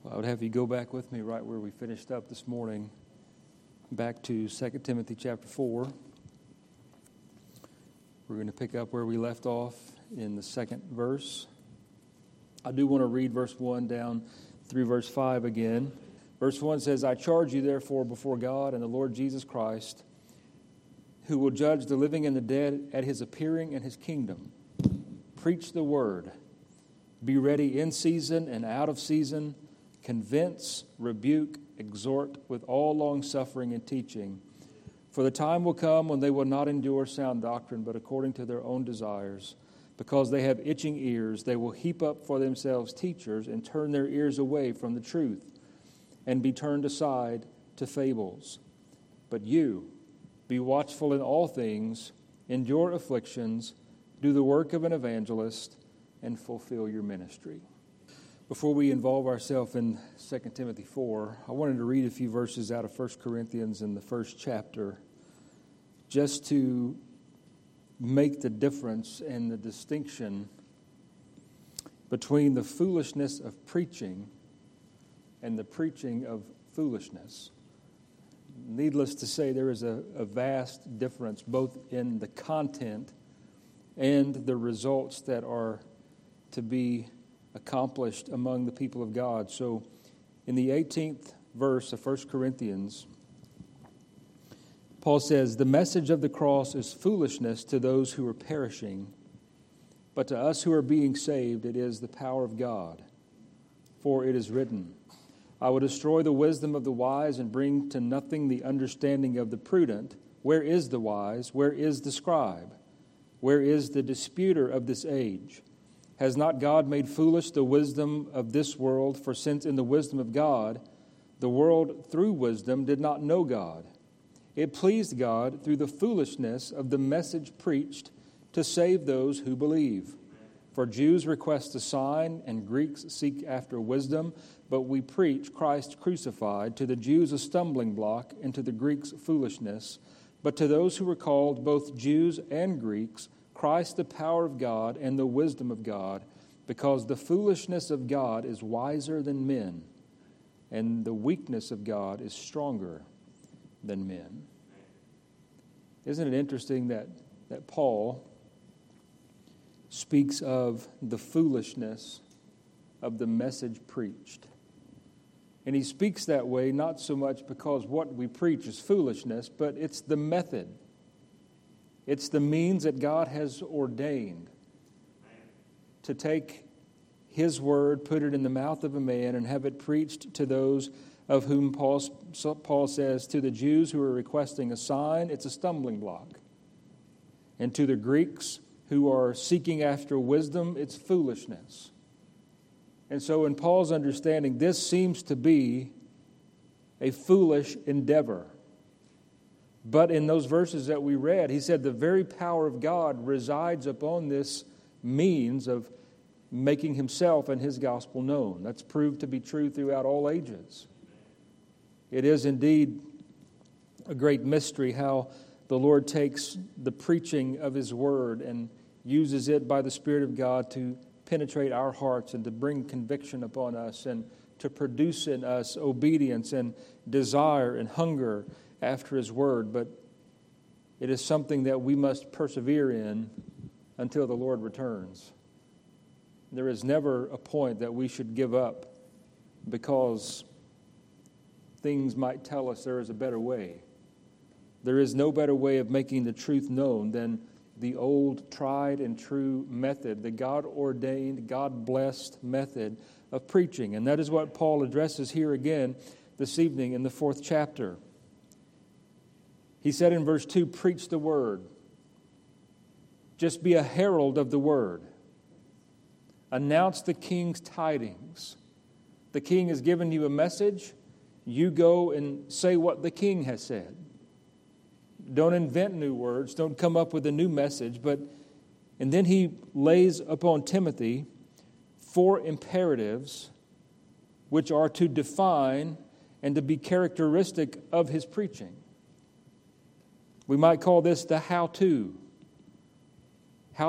I would have you go back with me right where we finished up this morning, back to 2 Timothy chapter 4. We're going to pick up where we left off in the second verse. I do want to read verse 1 down through verse 5 again. Verse 1 says, I charge you therefore before God and the Lord Jesus Christ, who will judge the living and the dead at his appearing in his kingdom. Preach the word. Be ready in season and out of season. Convince, rebuke, exhort with all longsuffering and teaching. For the time will come when they will not endure sound doctrine, but according to their own desires. Because they have itching ears, they will heap up for themselves teachers and turn their ears away from the truth and be turned aside to fables. But you, be watchful in all things, endure afflictions, do the work of an evangelist, and fulfill your ministry. Before we involve ourselves in 2 Timothy 4, I wanted to read a few verses out of 1 Corinthians in the first chapter, just to make the difference and the distinction between the foolishness of preaching and the preaching of foolishness. Needless to say, there is a vast difference both in the content and the results that are to be accomplished among the people of God. So in the 18th verse of 1 Corinthians, Paul says, the message of the cross is foolishness to those who are perishing, but to us who are being saved, it is the power of God. For it is written, I will destroy the wisdom of the wise and bring to nothing the understanding of the prudent. Where is the wise? Where is the scribe? Where is the disputer of this age? Has not God made foolish the wisdom of this world? For since in the wisdom of God, the world through wisdom did not know God, it pleased God through the foolishness of the message preached to save those who believe. For Jews request a sign and Greeks seek after wisdom, but we preach Christ crucified, to the Jews a stumbling block and to the Greeks foolishness. But to those who are called, both Jews and Greeks, Christ the power of God and the wisdom of God, because the foolishness of God is wiser than men, and the weakness of God is stronger than men. Isn't it interesting that Paul speaks of the foolishness of the message preached? And he speaks that way not so much because what we preach is foolishness, but it's the method. It's the means that God has ordained to take His word, put it in the mouth of a man, and have it preached to those of whom Paul says, to the Jews who are requesting a sign, it's a stumbling block. And to the Greeks who are seeking after wisdom, it's foolishness. And so in Paul's understanding, this seems to be a foolish endeavor. But in those verses that we read, he said the very power of God resides upon this means of making himself and his gospel known. That's proved to be true throughout all ages. It is indeed a great mystery how the Lord takes the preaching of His word and uses it by the Spirit of God to penetrate our hearts and to bring conviction upon us and to produce in us obedience and desire and hunger after His word. But it is something that we must persevere in until the Lord returns. There is never a point that we should give up because things might tell us there is a better way. There is no better way of making the truth known than the old tried and true method, the God-ordained, God-blessed method of preaching. And that is what Paul addresses here again this evening in the 4th chapter. He said in verse 2, preach the word. Just be a herald of the word. Announce the king's tidings. The king has given you a message. You go and say what the king has said. Don't invent new words. Don't come up with a new message. And then he lays upon Timothy 4 imperatives which are to define and to be characteristic of his preaching. We might call this the how-to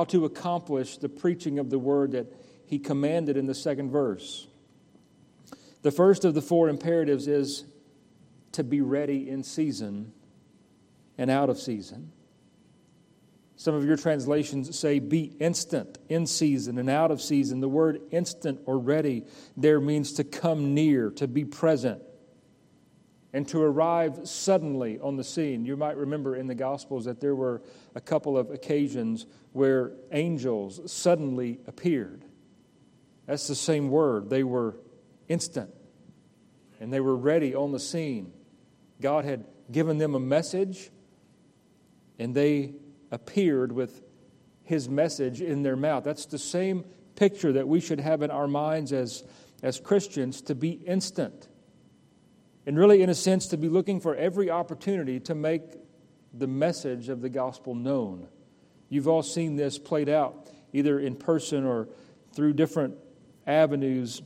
accomplish the preaching of the word that he commanded in the 2nd verse. The first of the four imperatives is to be ready in season and out of season. Some of your translations say be instant in season and out of season. The word instant or ready there means to come near, to be present, and to arrive suddenly on the scene. You might remember in the Gospels that there were a couple of occasions where angels suddenly appeared. That's the same word. They were instant, and they were ready on the scene. God had given them a message, and they appeared with His message in their mouth. That's the same picture that we should have in our minds as Christians, to be instant. And really, in a sense, to be looking for every opportunity to make the message of the gospel known. You've all seen this played out, either in person or through different avenues.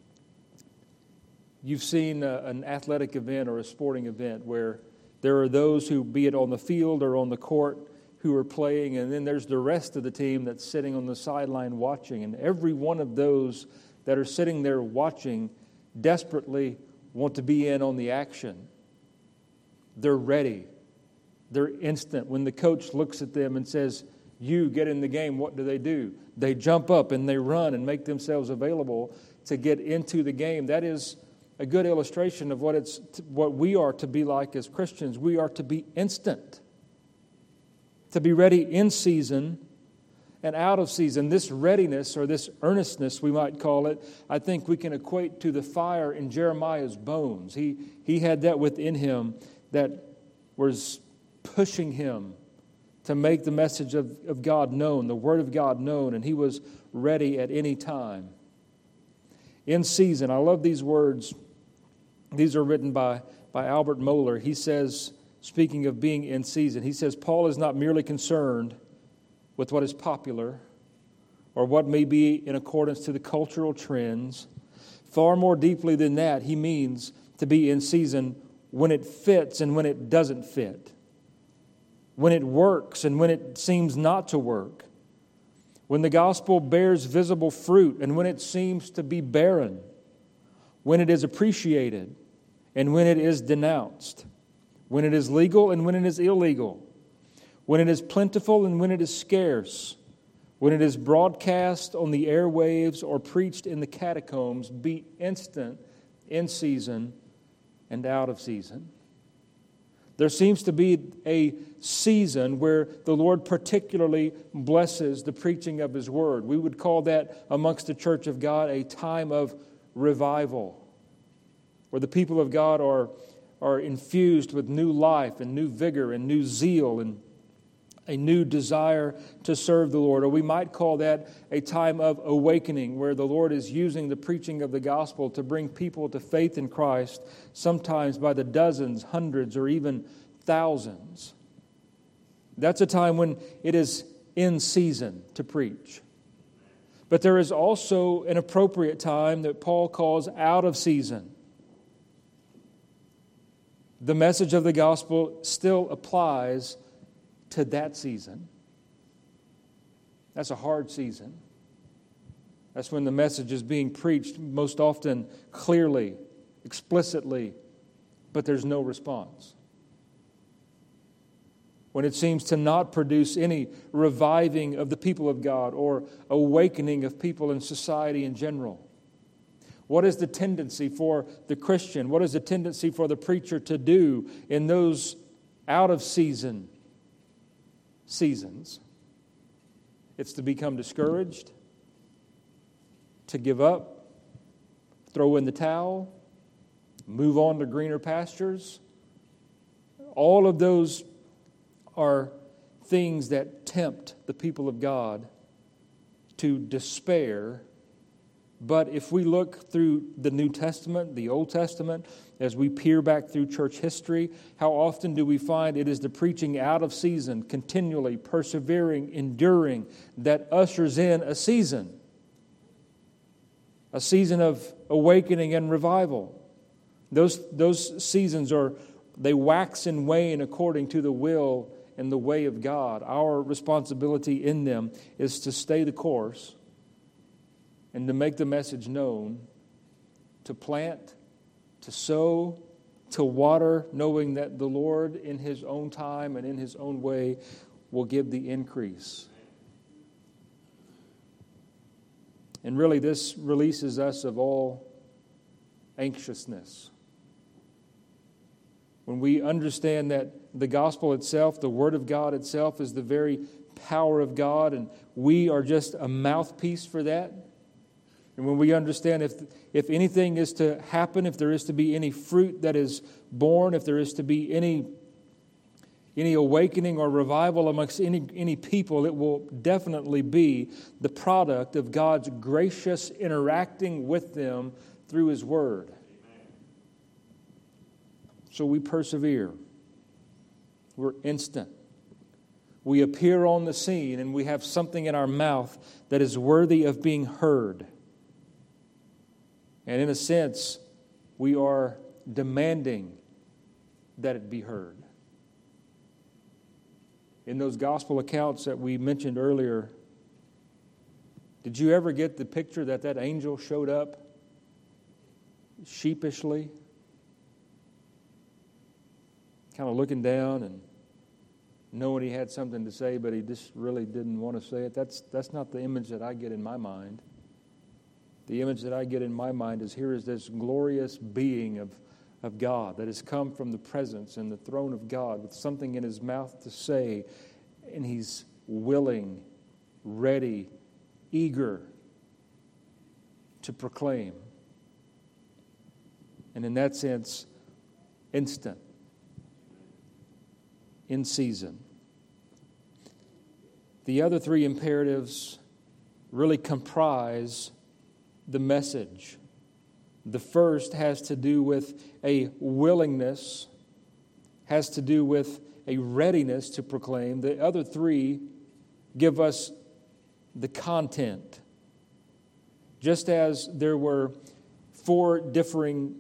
You've seen an athletic event or a sporting event where there are those who, be it on the field or on the court, who are playing, and then there's the rest of the team that's sitting on the sideline watching. And every one of those that are sitting there watching desperately want to be in on the action. They're ready. They're instant. When the coach looks at them and says, "You get in the game," what do? They jump up and they run and make themselves available to get into the game. That is a good illustration of what we are to be like as Christians. We are to be instant, to be ready in season and out of season. This readiness, or this earnestness, we might call it, I think we can equate to the fire in Jeremiah's bones. He had that within him that was pushing him to make the message of God known, the Word of God known, and he was ready at any time. In season, I love these words. These are written by Albert Mohler. He says, speaking of being in season, he says, Paul is not merely concerned with what is popular or what may be in accordance to the cultural trends. Far more deeply than that, he means to be in season when it fits and when it doesn't fit, when it works and when it seems not to work, when the gospel bears visible fruit and when it seems to be barren, when it is appreciated and when it is denounced, when it is legal and when it is illegal, when it is plentiful and when it is scarce, when it is broadcast on the airwaves or preached in the catacombs. Be instant in season and out of season. There seems to be a season where the Lord particularly blesses the preaching of His Word. We would call that amongst the church of God a time of revival, where the people of God are infused with new life and new vigor and new zeal and a new desire to serve the Lord. Or we might call that a time of awakening, where the Lord is using the preaching of the gospel to bring people to faith in Christ, sometimes by the dozens, hundreds, or even thousands. That's a time when it is in season to preach. But there is also an appropriate time that Paul calls out of season. The message of the gospel still applies to that season. That's a hard season. That's when the message is being preached most often clearly, explicitly, but there's no response. When it seems to not produce any reviving of the people of God or awakening of people in society in general. What is the tendency for the Christian? What is the tendency for the preacher to do in those out of seasons? It's to become discouraged, to give up, throw in the towel, move on to greener pastures. All of those are things that tempt the people of God to despair. But if we look through the New Testament, the Old Testament, as we peer back through church history, how often do we find it is the preaching out of season, continually persevering, enduring, that ushers in a season of awakening and revival. Those seasons they wax and wane according to the will and the way of God. Our responsibility in them is to stay the course and to make the message known to plant, to sow, to water, knowing that the Lord in His own time and in His own way will give the increase. And really, this releases us of all anxiousness. When we understand that the gospel itself, the Word of God itself, is the very power of God, and we are just a mouthpiece for that. And when we understand if anything is to happen, if there is to be any fruit that is born, if there is to be any awakening or revival amongst any people, it will definitely be the product of God's gracious interacting with them through His Word. So we persevere. We're instant. We appear on the scene and we have something in our mouth that is worthy of being heard. And in a sense, we are demanding that it be heard. In those gospel accounts that we mentioned earlier, did you ever get the picture that angel showed up sheepishly, kind of looking down and knowing he had something to say, but he just really didn't want to say it? That's not the image that I get in my mind. The image that I get in my mind is here is this glorious being of God that has come from the presence and the throne of God with something in his mouth to say, and he's willing, ready, eager to proclaim. And in that sense, instant, in season. The other three imperatives really comprise the message. The first has to do with a willingness, has to do with a readiness to proclaim. The other three give us the content. Just as there were 4 differing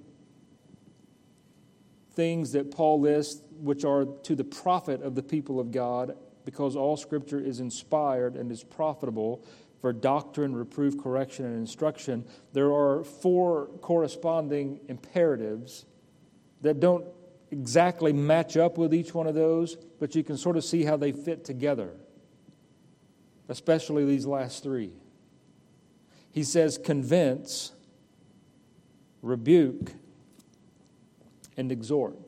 things that Paul lists, which are to the profit of the people of God, because all Scripture is inspired and is profitable for doctrine, reproof, correction, and instruction, there are 4 corresponding imperatives that don't exactly match up with each one of those, but you can sort of see how they fit together, especially these last 3. He says, convince, rebuke, and exhort.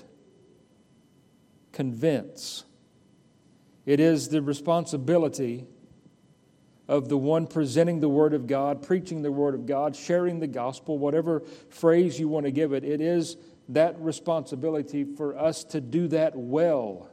Convince. It is the responsibility of the one presenting the Word of God, preaching the Word of God, sharing the gospel, whatever phrase you want to give it. It is that responsibility for us to do that well.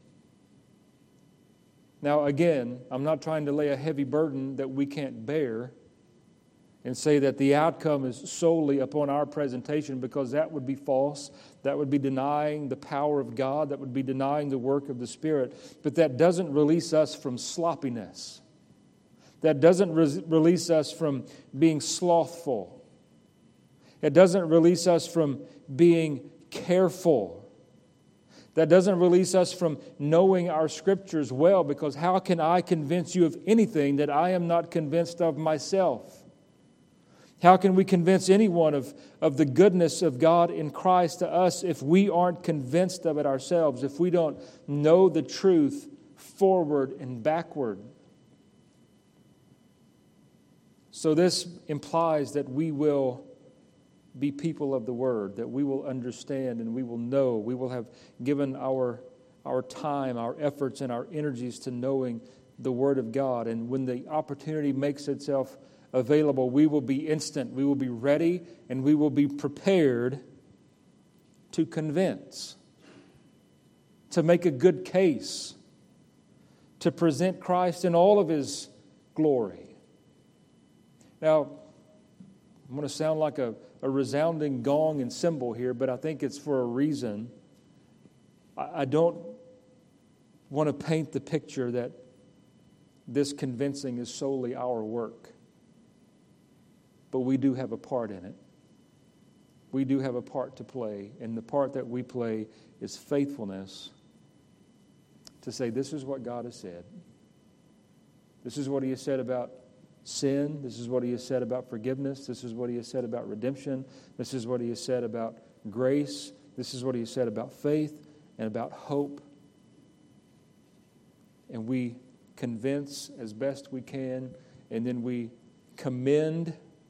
Now, again, I'm not trying to lay a heavy burden that we can't bear and say that the outcome is solely upon our presentation, because that would be false. That would be denying the power of God. That would be denying the work of the Spirit. But that doesn't release us from sloppiness. That doesn't release us from being slothful. It doesn't release us from being careful. That doesn't release us from knowing our Scriptures well, because how can I convince you of anything that I am not convinced of myself? How can we convince anyone of the goodness of God in Christ to us if we aren't convinced of it ourselves, if we don't know the truth forward and backward? So this implies that we will be people of the Word, that we will understand and we will know. We will have given our time, our efforts, and our energies to knowing the Word of God. And when the opportunity makes itself available, we will be instant, we will be ready, and we will be prepared to convince, to make a good case, to present Christ in all of His glory. Now, I'm going to sound like a resounding gong and cymbal here, but I think it's for a reason. I don't want to paint the picture that this convincing is solely our work. But we do have a part in it. We do have a part to play, and the part that we play is faithfulness to say, this is what God has said. This is what He has said about sin. This is what he has said about forgiveness. This is what he has said about redemption. This is what he has said about grace. This is what he has said about faith and about hope. And we convince as best we can, and then we commend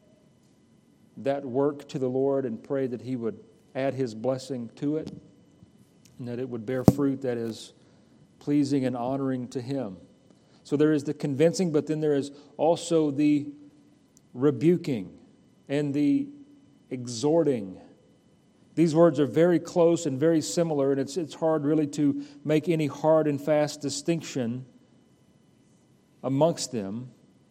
that work to the Lord and pray that he would add his blessing to it and that it would bear fruit that is pleasing and honoring to him. So there is the convincing, but then there is also the rebuking and the exhorting. These words are very close and very similar, and it's hard really to make any hard and fast distinction amongst them.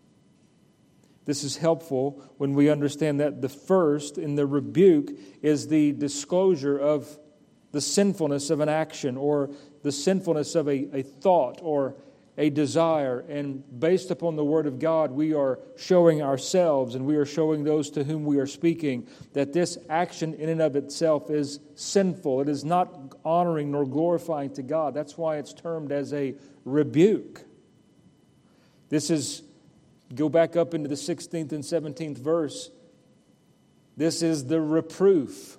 This is helpful when we understand that the first in the rebuke is the disclosure of the sinfulness of an action or the sinfulness of a thought or a desire. And based upon the Word of God, we are showing ourselves and we are showing those to whom we are speaking that this action in and of itself is sinful. It is not honoring nor glorifying to God. That's why it's termed as a rebuke. This is, go back up into the 16th and 17th verse. This is the reproof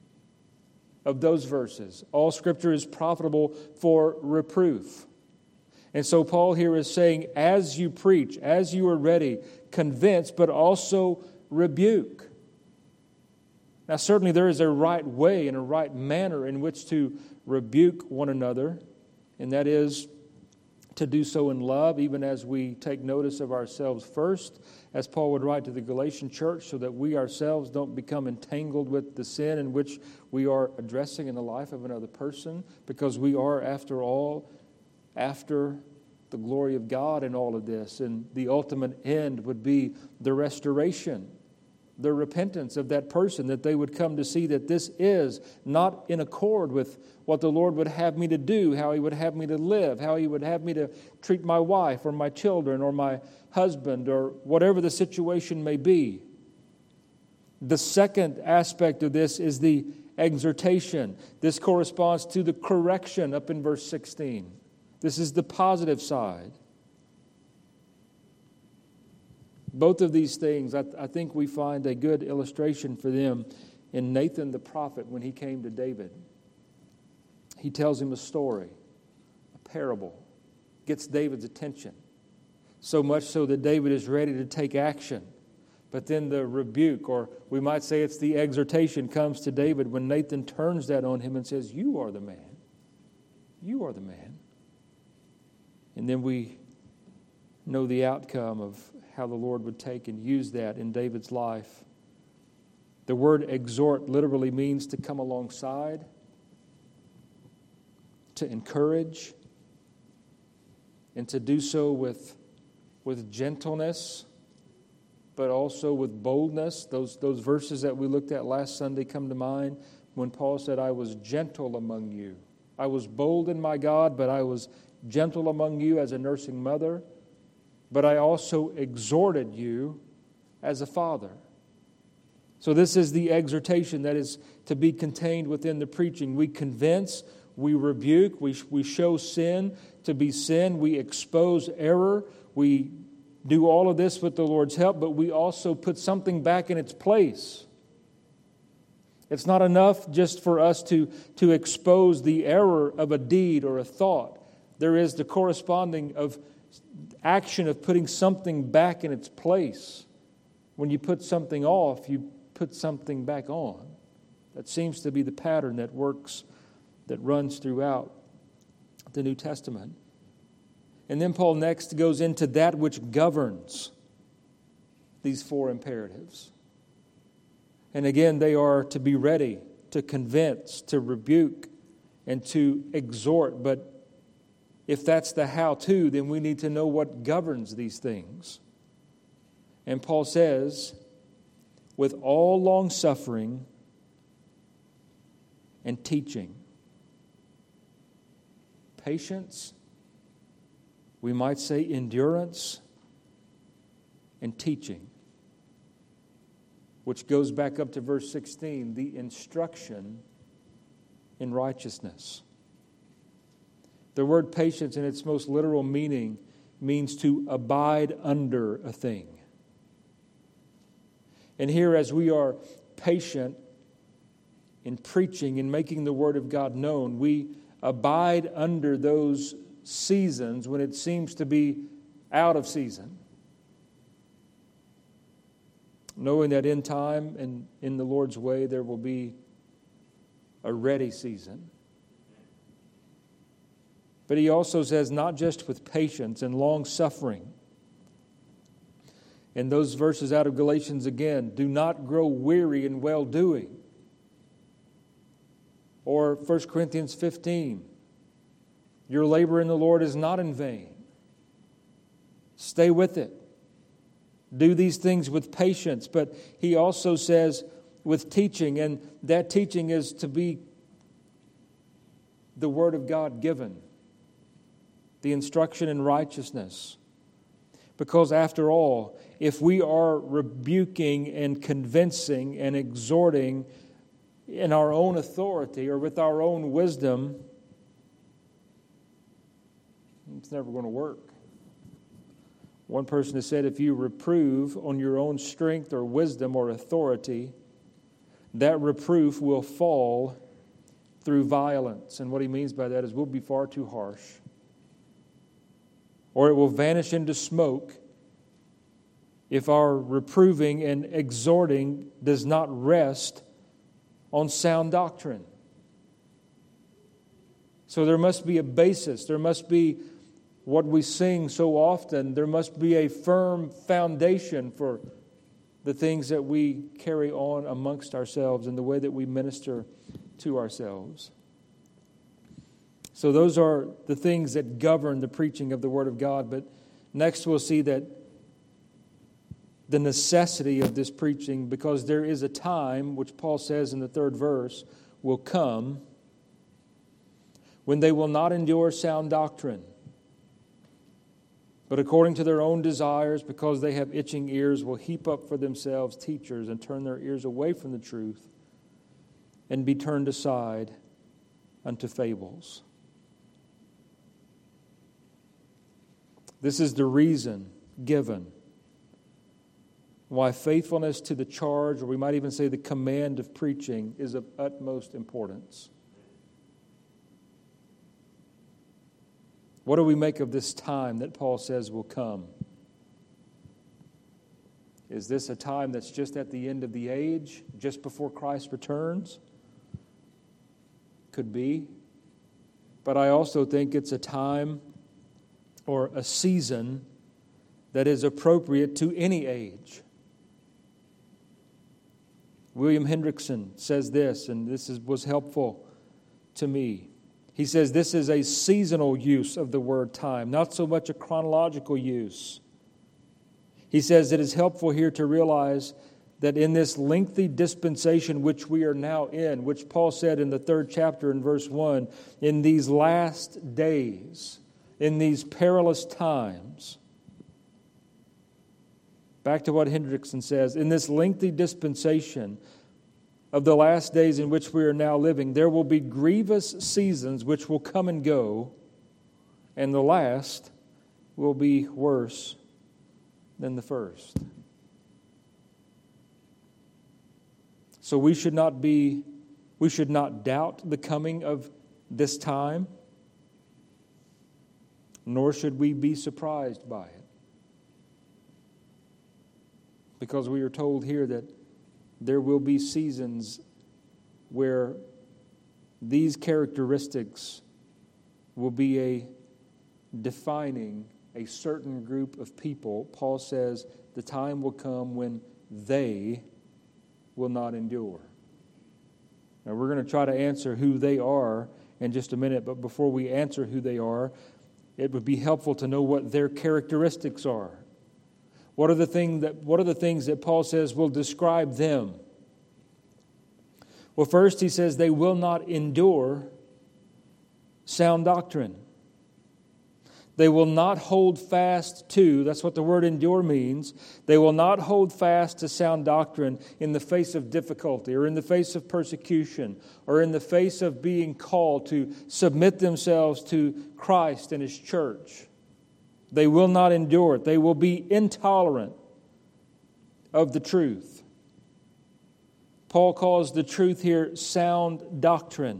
of those verses. All Scripture is profitable for reproof. And so Paul here is saying, as you preach, as you are ready, convince, but also rebuke. Now certainly there is a right way and a right manner in which to rebuke one another, and that is to do so in love, even as we take notice of ourselves first, as Paul would write to the Galatian church, so that we ourselves don't become entangled with the sin in which we are addressing in the life of another person, because we are, after all, after the glory of God in all of this, and the ultimate end would be the restoration, the repentance of that person, that they would come to see that this is not in accord with what the Lord would have me to do, how He would have me to live, how He would have me to treat my wife or my children or my husband or whatever the situation may be. The second aspect of this is the exhortation. This corresponds to the correction up in verse 16. This is the positive side. Both of these things, I think we find a good illustration for them in Nathan the prophet when he came to David. He tells him a story, a parable, gets David's attention, so much so that David is ready to take action. But then the rebuke, or we might say it's the exhortation, comes to David when Nathan turns that on him and says, "You are the man. You are the man." And then we know the outcome of how the Lord would take and use that in David's life. The word exhort literally means to come alongside, to encourage, and to do so with gentleness, but also with boldness. Those verses that we looked at last Sunday come to mind when Paul said, "I was gentle among you. I was bold in my God, but I was gentle among you as a nursing mother. But I also exhorted you as a father." So this is the exhortation that is to be contained within the preaching. We convince, we rebuke, we show sin to be sin, we expose error, we do all of this with the Lord's help, but we also put something back in its place. It's not enough just for us to expose the error of a deed or a thought. There is the corresponding of action of putting something back in its place. When you put something off, you put something back on. That seems to be the pattern that works, that runs throughout the New Testament. And then Paul next goes into that which governs these four imperatives. And again, they are to be ready, to convince, to rebuke, and to exhort. But if that's the how-to, then we need to know what governs these things. And Paul says, with all long-suffering and teaching. Patience, we might say endurance, and teaching. Which goes back up to verse 16, the instruction in righteousness. The word patience in its most literal meaning means to abide under a thing. And here, as we are patient in preaching and making the Word of God known, we abide under those seasons when it seems to be out of season, knowing that in time and in the Lord's way there will be a ready season. But he also says, not just with patience and long suffering. In those verses out of Galatians again, do not grow weary in well-doing. Or 1 Corinthians 15, your labor in the Lord is not in vain. Stay with it. Do these things with patience. But he also says with teaching, and that teaching is to be the Word of God given, the instruction in righteousness. Because after all, if we are rebuking and convincing and exhorting in our own authority or with our own wisdom, it's never going to work. One person has said, if you reprove on your own strength or wisdom or authority, that reproof will fall through violence. And what he means by that is we'll be far too harsh. Or it will vanish into smoke if our reproving and exhorting does not rest on sound doctrine. So there must be a basis. There must be what we sing so often. There must be a firm foundation for the things that we carry on amongst ourselves and the way that we minister to ourselves. So those are the things that govern the preaching of the Word of God. But next we'll see that the necessity of this preaching, because there is a time, which Paul says in the 3rd verse, will come when they will not endure sound doctrine, but according to their own desires, because they have itching ears, will heap up for themselves teachers and turn their ears away from the truth and be turned aside unto fables. This is the reason given why faithfulness to the charge, or we might even say the command of preaching, is of utmost importance. What do we make of this time that Paul says will come? Is this a time that's just at the end of the age, just before Christ returns? Could be. But I also think it's a time or a season that is appropriate to any age. William Hendrickson says this, and this was helpful to me. He says this is a seasonal use of the word time, not so much a chronological use. He says it is helpful here to realize that in this lengthy dispensation which we are now in, which Paul said in the 3rd chapter in verse 1, in these last days, in these perilous times, back to what Hendrickson says, in this lengthy dispensation of the last days in which we are now living, there will be grievous seasons which will come and go, and the last will be worse than the first. So we should not doubt the coming of this time, nor should we be surprised by it. Because we are told here that there will be seasons where these characteristics will be defining a certain group of people. Paul says the time will come when they will not endure. Now we're going to try to answer who they are in just a minute, but before we answer who they are, it would be helpful to know what their characteristics are. What are the things that Paul says will describe them? Well, first he says they will not endure sound doctrine. They will not hold fast to, that's what the word endure means, they will not hold fast to sound doctrine in the face of difficulty or in the face of persecution or in the face of being called to submit themselves to Christ and His church. They will not endure it. They will be intolerant of the truth. Paul calls the truth here sound doctrine.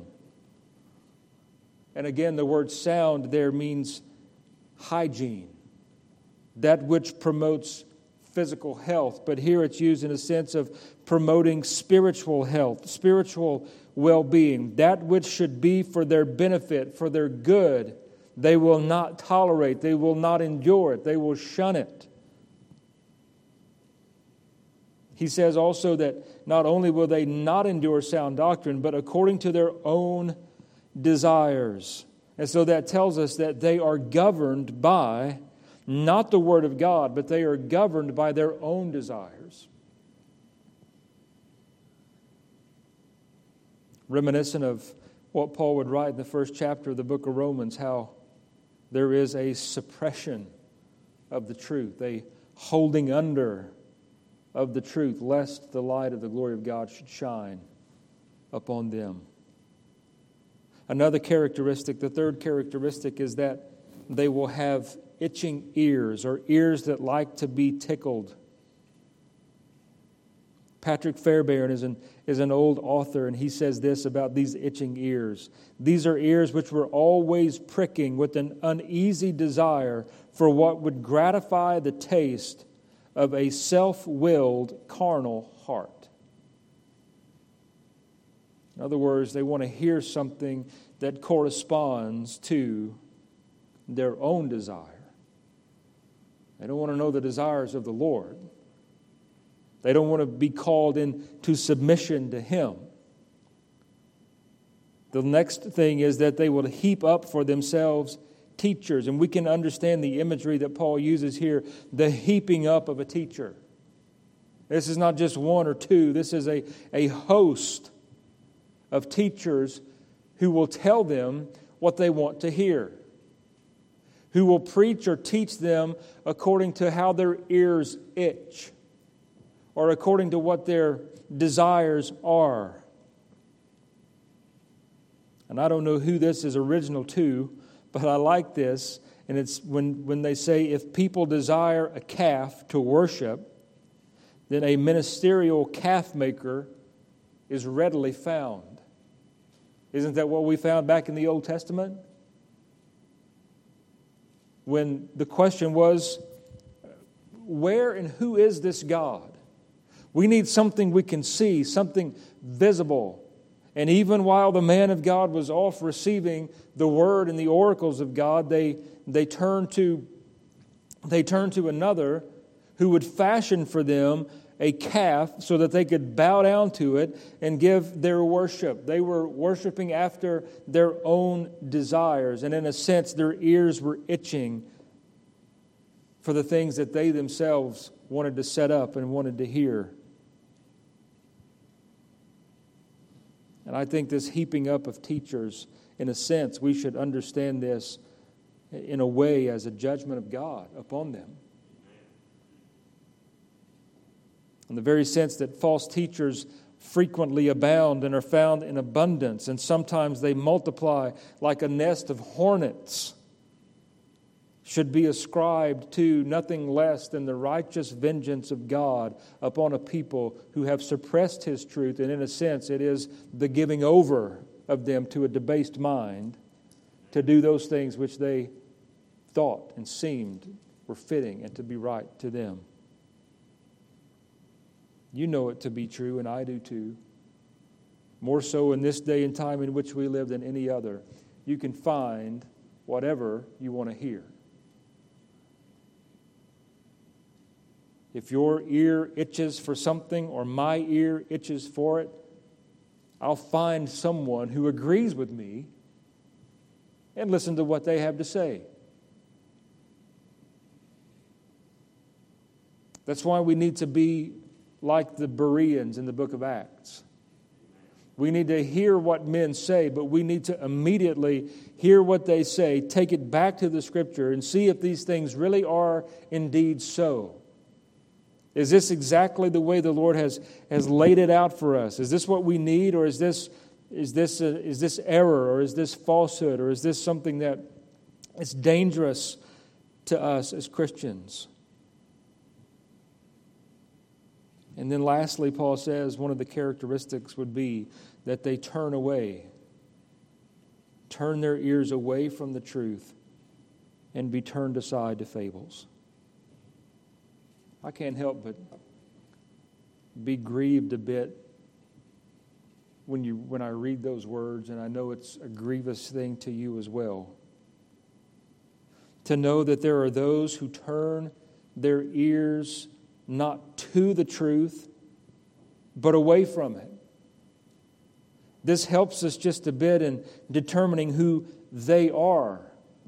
And again, the word sound there means hygiene, that which promotes physical health. But here it's used in a sense of promoting spiritual health, spiritual well-being, that which should be for their benefit, for their good. They will not tolerate, they will not endure it, they will shun it. He says also that not only will they not endure sound doctrine, but according to their own desires. And so that tells us that they are governed by not the Word of God, but they are governed by their own desires. Reminiscent of what Paul would write in the first chapter of the book of Romans, how there is a suppression of the truth, a holding under of the truth, lest the light of the glory of God should shine upon them. Another characteristic, the third characteristic, is that they will have itching ears, or ears that like to be tickled. Patrick Fairbairn is an old author, and he says this about these itching ears. These are ears which were always pricking with an uneasy desire for what would gratify the taste of a self-willed carnal heart. In other words, they want to hear something that corresponds to their own desire. They don't want to know the desires of the Lord. They don't want to be called into submission to Him. The next thing is that they will heap up for themselves teachers. And we can understand the imagery that Paul uses here, the heaping up of a teacher. This is not just one or two. This is a host of teachers who will tell them what they want to hear, who will preach or teach them according to how their ears itch, or according to what their desires are. And I don't know who this is original to, but I like this. And it's when they say, if people desire a calf to worship, then a ministerial calf maker is readily found. Isn't that what we found back in the Old Testament? When the question was, where and who is this God? We need something we can see, something visible. And even while the man of God was off receiving the word and the oracles of God, they turned to another who would fashion for them a calf so that they could bow down to it and give their worship. They were worshiping after their own desires, and in a sense their ears were itching for the things that they themselves wanted to set up and wanted to hear. And I think this heaping up of teachers, in a sense, we should understand this in a way as a judgment of God upon them. In the very sense that false teachers frequently abound and are found in abundance, and sometimes they multiply like a nest of hornets, should be ascribed to nothing less than the righteous vengeance of God upon a people who have suppressed His truth. And in a sense, it is the giving over of them to a debased mind to do those things which they thought and seemed were fitting and to be right to them. You know it to be true, and I do too. More so in this day and time in which we live than any other. You can find whatever you want to hear. If your ear itches for something or my ear itches for it, I'll find someone who agrees with me and listen to what they have to say. That's why we need to be like the Bereans in the book of Acts. We need to hear what men say, but we need to immediately hear what they say, take it back to the Scripture, and see if these things really are indeed so. Is this exactly the way the Lord has laid it out for us? Is this what we need, or is this error, or is this falsehood, or is this something that is dangerous to us as Christians? And then lastly, Paul says one of the characteristics would be that they turn their ears away from the truth, and be turned aside to fables. I can't help but be grieved a bit when I read those words, and I know it's a grievous thing to you as well. To know that there are those who turn their ears not to the truth, but away from it. This helps us just a bit in determining who they are.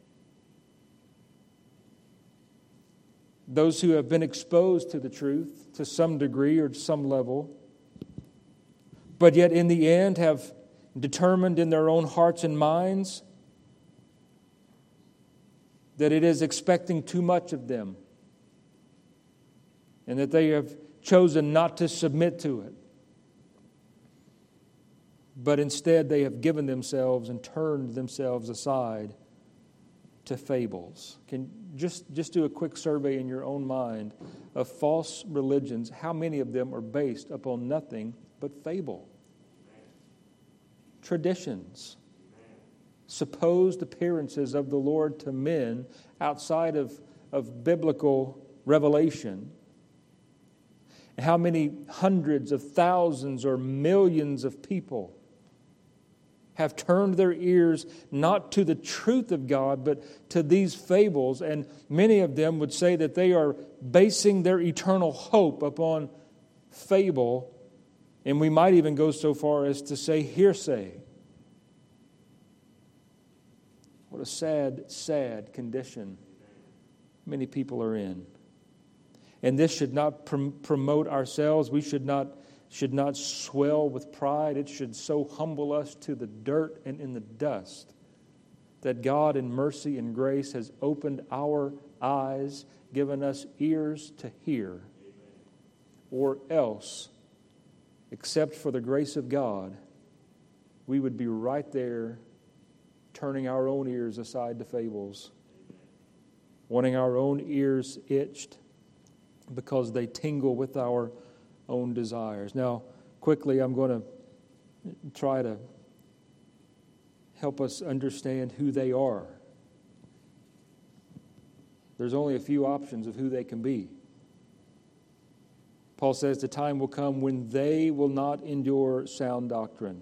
Those who have been exposed to the truth to some degree or to some level, but yet in the end have determined in their own hearts and minds that it is expecting too much of them, and that they have chosen not to submit to it, but instead they have given themselves and turned themselves aside to fables. Can just do a quick survey in your own mind of false religions. How many of them are based upon nothing but fable? Traditions. Supposed appearances of the Lord to men outside of biblical revelation. How many hundreds of thousands or millions of people have turned their ears not to the truth of God, but to these fables. And many of them would say that they are basing their eternal hope upon fable. And we might even go so far as to say hearsay. What a sad, sad condition many people are in. And this should not promote ourselves. We should not swell with pride. It should so humble us to the dirt and in the dust that God in mercy and grace has opened our eyes, given us ears to hear. Or else, except for the grace of God, we would be right there turning our own ears aside to fables, wanting our own ears itched because they tingle with our own desires. Now, quickly, I'm going to try to help us understand who they are. There's only a few options of who they can be. Paul says the time will come when they will not endure sound doctrine.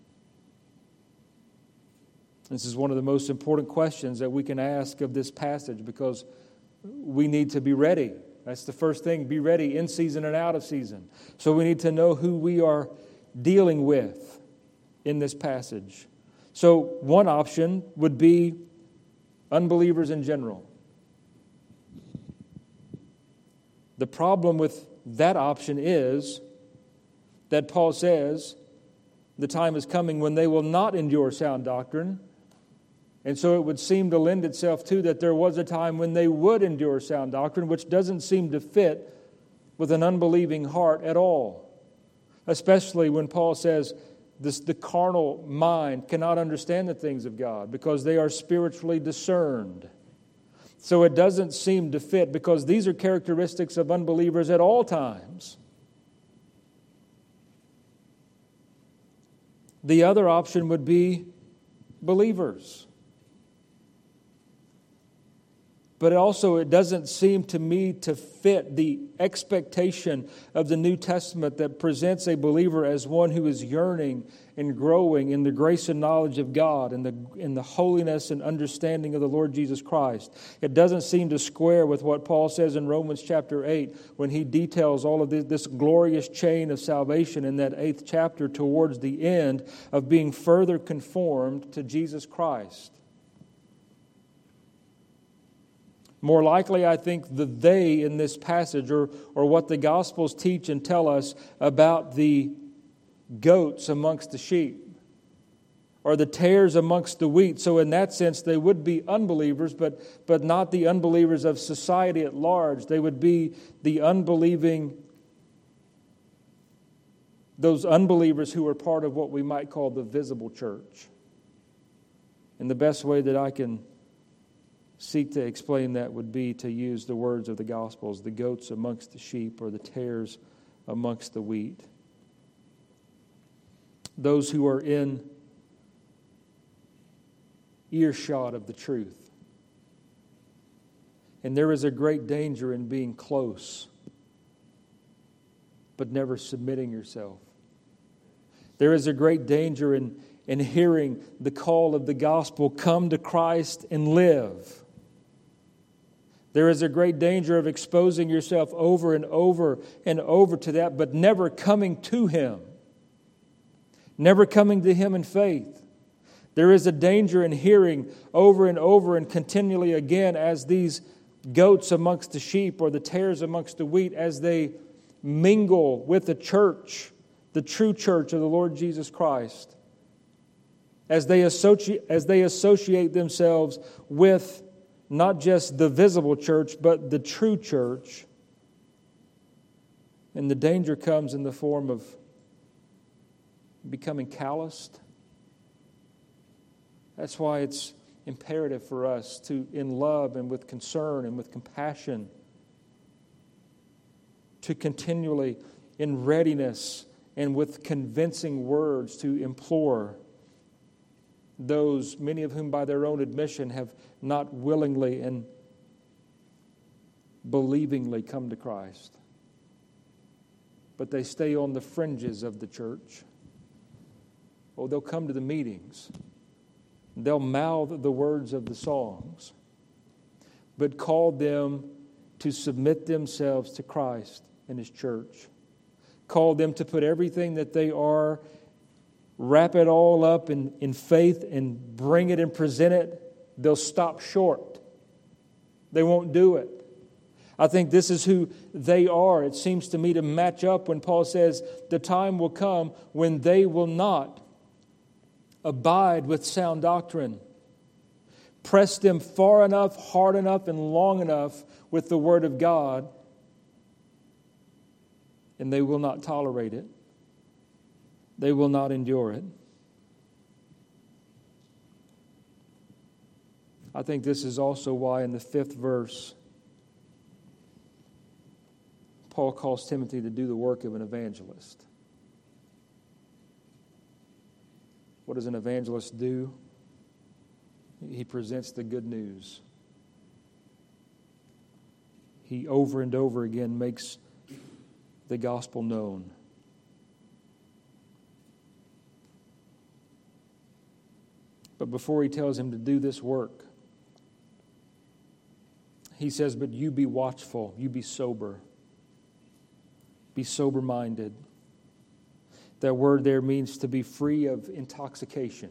This is one of the most important questions that we can ask of this passage, because we need to be ready. That's the first thing. Be ready in season and out of season. So we need to know who we are dealing with in this passage. So one option would be unbelievers in general. The problem with that option is that Paul says the time is coming when they will not endure sound doctrine. And so it would seem to lend itself to that there was a time when they would endure sound doctrine, which doesn't seem to fit with an unbelieving heart at all. Especially when Paul says the carnal mind cannot understand the things of God because they are spiritually discerned. So it doesn't seem to fit, because these are characteristics of unbelievers at all times. The other option would be believers. But also it doesn't seem to me to fit the expectation of the New Testament that presents a believer as one who is yearning and growing in the grace and knowledge of God and in the holiness and understanding of the Lord Jesus Christ. It doesn't seem to square with what Paul says in Romans chapter 8 when he details all of this glorious chain of salvation in that 8th chapter towards the end of being further conformed to Jesus Christ. More likely, I think, the they in this passage, or what the Gospels teach and tell us about the goats amongst the sheep, or the tares amongst the wheat. So in that sense, they would be unbelievers, but not the unbelievers of society at large. They would be the those unbelievers who are part of what we might call the visible church. And the best way that I can seek to explain that would be to use the words of the Gospels, the goats amongst the sheep, or the tares amongst the wheat. Those who are in earshot of the truth. And there is a great danger in being close, but never submitting yourself. There is a great danger in hearing the call of the gospel, come to Christ and live. There is a great danger of exposing yourself over and over and over to that, but never coming to Him. Never coming to Him in faith. There is a danger in hearing over and over and continually again as these goats amongst the sheep or the tares amongst the wheat, as they mingle with the church, the true church of the Lord Jesus Christ, as they associate themselves with not just the visible church, but the true church. And the danger comes in the form of becoming calloused. That's why it's imperative for us to, in love and with concern and with compassion, to continually, in readiness and with convincing words, to implore those, many of whom by their own admission have not willingly and believingly come to Christ, but they stay on the fringes of the church. Oh, they'll come to the meetings. They'll mouth the words of the songs, but call them to submit themselves to Christ and His church. Call them to put everything that they are, wrap it all up in faith and bring it and present it. They'll stop short. They won't do it. I think this is who they are. It seems to me to match up when Paul says the time will come when they will not abide with sound doctrine. Press them far enough, hard enough, and long enough with the Word of God, and they will not tolerate it. They will not endure it. I think this is also why in the 5th verse, Paul calls Timothy to do the work of an evangelist. What does an evangelist do? He presents the good news. He over and over again makes the gospel known. But before he tells him to do this work, he says, but you be watchful, you be sober. Be sober-minded. That word there means to be free of intoxication.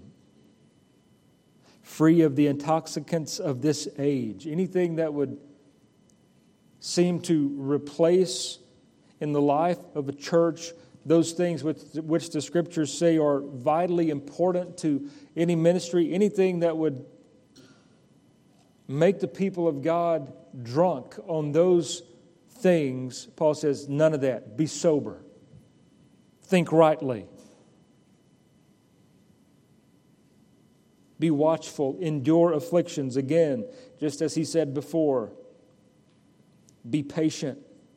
Free of the intoxicants of this age. Anything that would seem to replace in the life of a church those things which the Scriptures say are vitally important to any ministry, anything that would make the people of God drunk on those things, Paul says, none of that. Be sober. Think rightly. Be watchful. Endure afflictions. Again, just as he said before, be patient.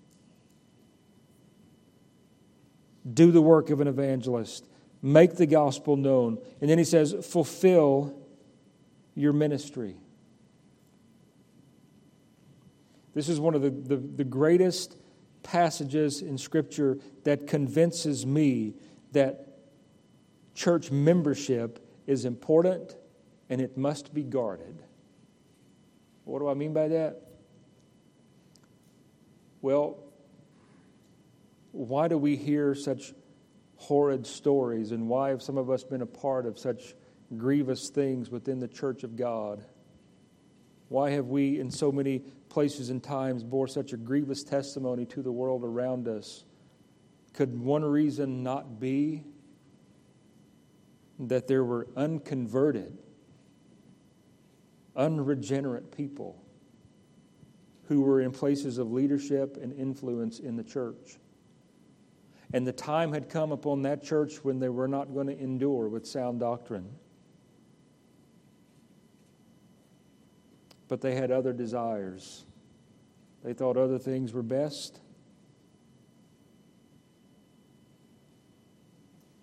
Do the work of an evangelist. Make the gospel known. And then he says, fulfill your ministry. This is one of the greatest passages in Scripture that convinces me that church membership is important and it must be guarded. What do I mean by that? Well, why do we hear such horrid stories, and why have some of us been a part of such grievous things within the church of God? Why have we in so many places and times bore such a grievous testimony to the world around us? Could one reason not be that there were unconverted, unregenerate people who were in places of leadership and influence in the church? And the time had come upon that church when they were not going to endure with sound doctrine. But they had other desires. They thought other things were best.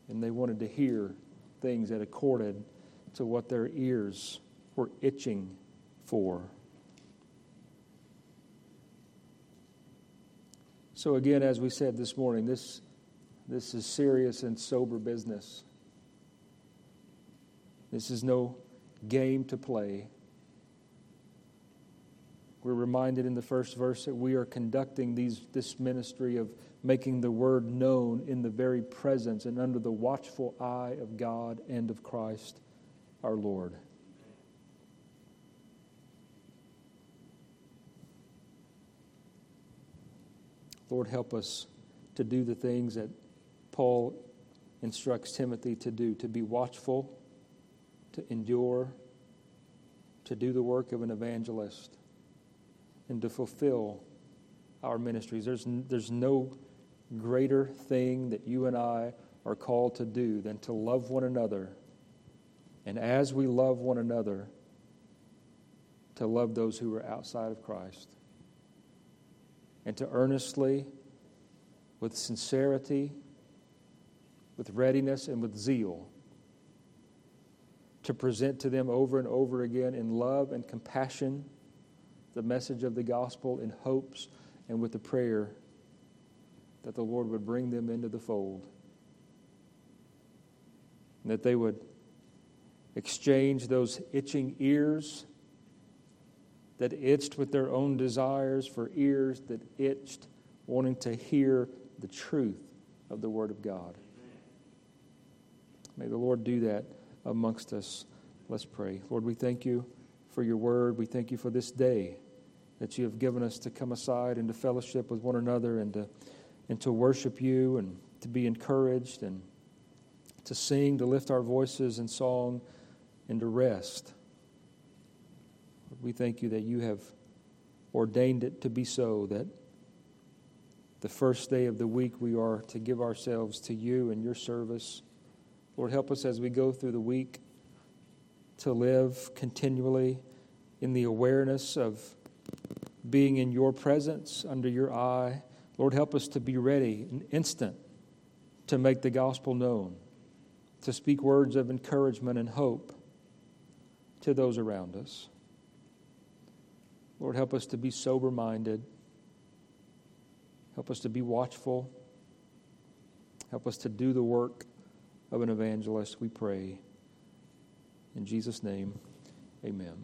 and they wanted to hear things that accorded to what their ears were itching for. So again, as we said this morning, this is serious and sober business. This is no game to play. We're reminded in the first verse that we are conducting this ministry of making the word known in the very presence and under the watchful eye of God and of Christ our Lord. Lord, help us to do the things that Paul instructs Timothy to do, to be watchful, to endure, to do the work of an evangelist, and to fulfill our ministries. There's no greater thing that you and I are called to do than to love one another, and as we love one another, to love those who are outside of Christ, and to earnestly, with sincerity, with readiness, and with zeal, to present to them over and over again in love and compassion the message of the gospel in hopes and with the prayer that the Lord would bring them into the fold, and that they would exchange those itching ears that itched with their own desires for ears that itched wanting to hear the truth of the Word of God. May the Lord do that amongst us. Let's pray. Lord, we thank you for your word. We thank you for this day that you have given us to come aside and to fellowship with one another and to worship you and to be encouraged and to sing, to lift our voices in song and to rest. We thank you that you have ordained it to be so, that the first day of the week we are to give ourselves to you and your service. Lord, help us as we go through the week to live continually in the awareness of being in your presence, under your eye. Lord, help us to be ready, an instant, to make the gospel known, to speak words of encouragement and hope to those around us. Lord, help us to be sober-minded. Help us to be watchful. Help us to do the work of an evangelist, we pray. In Jesus' name, amen.